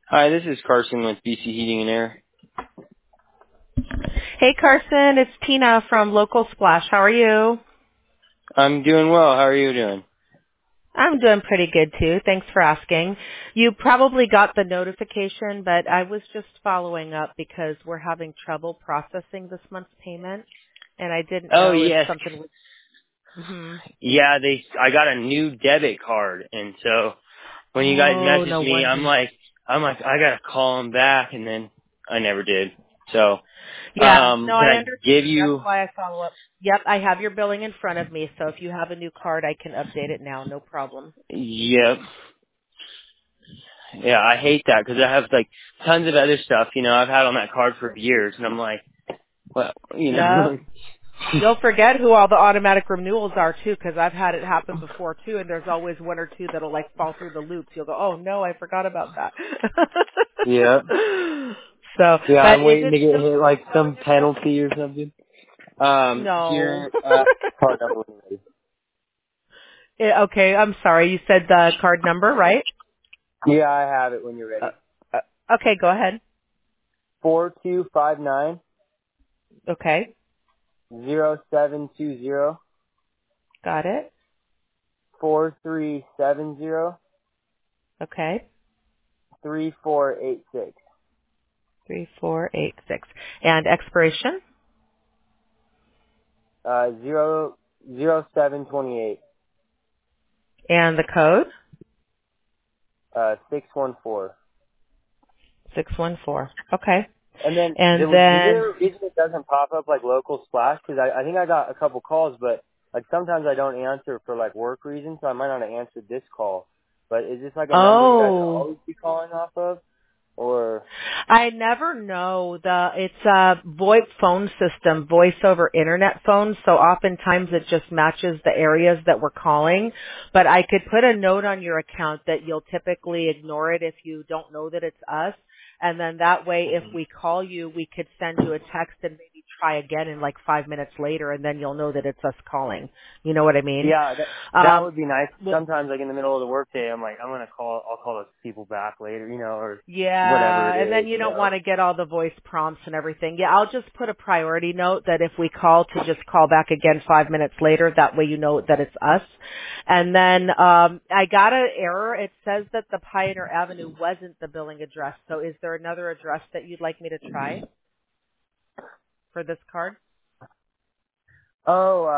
Hi, this is Carson with BC Heating and Air. Hey Carson, it's Tina from Local Splash. How are you? I'm doing well. How are you doing? I'm doing pretty good too. Thanks for asking. You probably got the notification, but I was just following up because we're having trouble processing this month's payment, and I didn't Oh know if yes, something was. hmm yeah. I got a new debit card, and so when you guys Oh, messaged no me, wonder. I'm like, I gotta call them back, and then I never did. So, Yeah, no, can I I give understand. That's you? why I follow up. Yep, I have your billing in front of me, so if you have a new card, I can update it now. No problem. Yep. Yeah, I hate that because I have like tons of other stuff. I've had on that card for years, and I'm like, well, Yep. You'll forget who all the automatic renewals are too, because I've had it happen before too, and there's always one or two that'll like fall through the loops. You'll go, oh no, I forgot about that. Yep. So, Yeah, but I'm is waiting it to get still hit like some penalty or something. no? Here, card number when you're ready. Okay, I'm sorry. You said the card number, right? Yeah, I have it when you're Uh, ready. okay, go ahead. 4259 Okay, 0720 got it. 4370 Okay, 3486 3486, and expiration 0728 and the code 614. 614. Okay, And then, and is then there a reason it doesn't pop up like local splash? Because I think I got a couple calls, but like sometimes I don't answer for like work reasons, so I might not have answered this call. But is this like a number you guys will oh. always be calling off of? Or, I never know. It's a VoIP phone system, voice over internet phone, so oftentimes it just matches the areas that we're calling. But I could put a note on your account that you'll typically ignore it if you don't know that it's us. And then that way if we call you, we could send you a text and maybe try again in like 5 minutes later, and then you'll know that it's us calling. You know what I mean? yeah, that Um, would be nice. well, Sometimes like in the middle of the workday, I'm like, I'll call those people back later, or whatever yeah, it and then is, you don't want to get all the voice prompts and everything. Yeah, I'll just put a priority note that if we call to just call back again 5 minutes later. That way you know that it's us. And then I got an error. It says that the Pioneer Avenue wasn't the billing address. So is there another address that you'd like me to try for this card? Oh,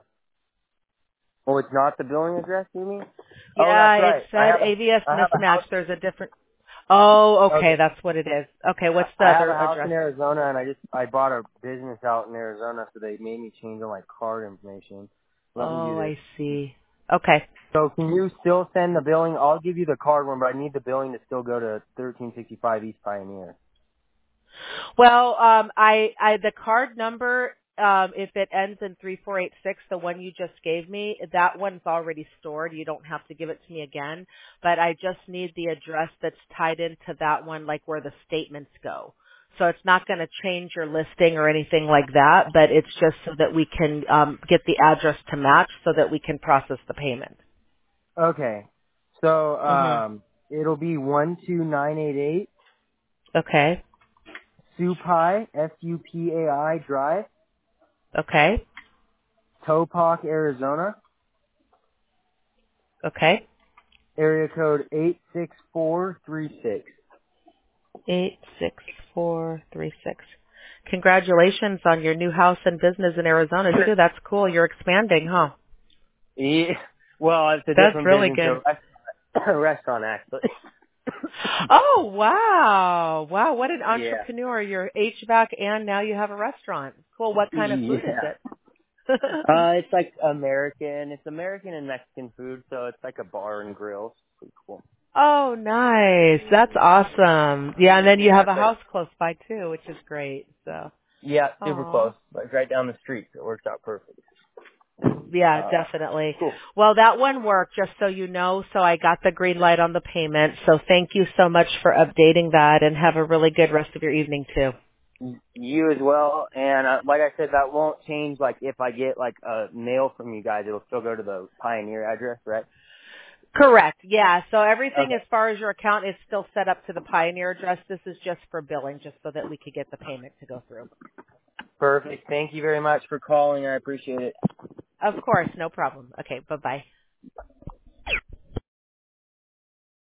it's not the billing address, you mean? Oh, that's Yeah, it right. said AVS I have a mismatch. house. There's a different. Oh, okay, Okay. that's what it is. Okay, what's the I have a other house address? in Arizona, and I bought a business out in Arizona, so they made me change all my card information. Let me do Oh, this. I see. Okay. So can you still send the billing? I'll give you the card one, but I need the billing to still go to 1365 East Pioneer. Well, the card number, if it ends in 3486, the one you just gave me, that one's already stored. You don't have to give it to me again. But I just need the address that's tied into that one, like where the statements go. So it's not going to change your listing or anything like that, but it's just so that we can get the address to match so that we can process the payment. Okay. So hmm it'll be 12988 Okay. Supai Supai Drive, Okay. Topeka, Arizona, Okay. area code 86436. 86436. Congratulations on your new house and business in Arizona too. That's cool. You're expanding, huh? Yeah. Well, it's a That's different really business, good. a restaurant actually. Oh, wow. Wow, what an Yeah. entrepreneur. You're HVAC and now you have a restaurant. Cool. What kind of food is Yeah. it? It's like American. It's American and Mexican food, so it's like a bar and grill. It's pretty cool. Oh, nice. That's awesome. Yeah, and then you Yeah, have it's a like house close by too, which is great. So, yeah, super aw. close, like right down the street. So it works out perfect. Yeah, definitely. Cool. Well, that one worked, just so you know. So I got the green light on the payment. So thank you so much for updating that, and have a really good rest of your evening too. You as well, and like I said, that won't change. Like if I get like a mail from you guys, it'll still go to the Pioneer address, right? Correct. Yeah. So everything Okay. as far as your account is still set up to the Pioneer address. This is just for billing, just so that we could get the payment to go through. Perfect. Thank you very much for calling. I appreciate it. Of course. No problem. Okay. Bye-bye.